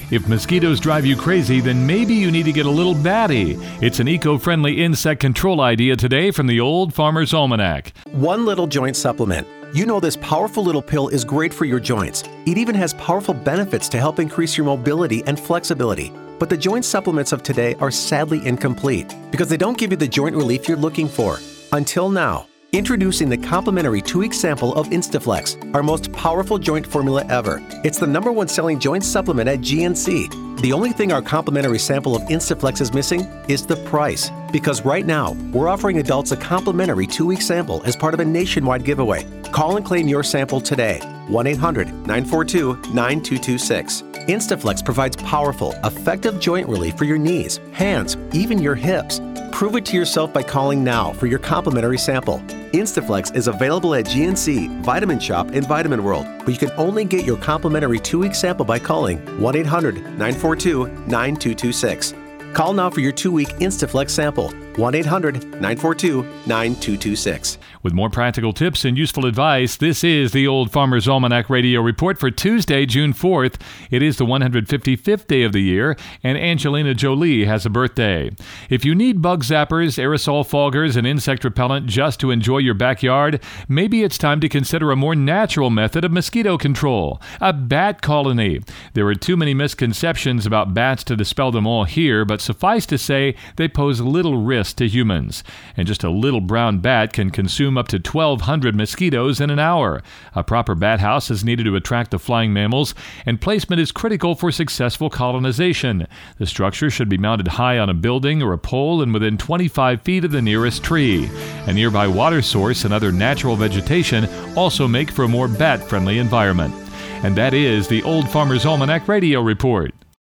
If mosquitoes drive you crazy, then maybe you need to get a little batty. It's an eco-friendly insect control idea today from the Old Farmer's Almanac. One Little Joint Supplement. You know this powerful little pill is great for your joints. It even has powerful benefits to help increase your mobility and flexibility. But the joint supplements of today are sadly incomplete because they don't give you the joint relief you're looking for. Until now. Introducing the complimentary 2-week sample of Instaflex, our most powerful joint formula ever. It's the #1 selling joint supplement at GNC. The only thing our complimentary sample of Instaflex is missing is the price. Because right now, we're offering adults a complimentary 2-week sample as part of a nationwide giveaway. Call and claim your sample today. 1-800-942-9226. Instaflex provides powerful, effective joint relief for your knees, hands, even your hips. Prove it to yourself by calling now for your complimentary sample. Instaflex is available at GNC, Vitamin Shop, and Vitamin World, but you can only get your complimentary 2-week sample by calling 1-800-942-9226. Call now for your 2-week Instaflex sample. 1-800-942-9226. With more practical tips and useful advice, this is the Old Farmer's Almanac Radio Report for Tuesday, June 4th. It is the 155th day of the year, and Angelina Jolie has a birthday. If you need bug zappers, aerosol foggers, and insect repellent just to enjoy your backyard, maybe it's time to consider a more natural method of mosquito control, a bat colony. There are too many misconceptions about bats to dispel them all here, but suffice to say, they pose little risk to humans. And just a little brown bat can consume up to 1,200 mosquitoes in an hour. A proper bat house is needed to attract the flying mammals, and placement is critical for successful colonization. The structure should be mounted high on a building or a pole and within 25 feet of the nearest tree. A nearby water source and other natural vegetation also make for a more bat-friendly environment. And that is the Old Farmer's Almanac Radio Report.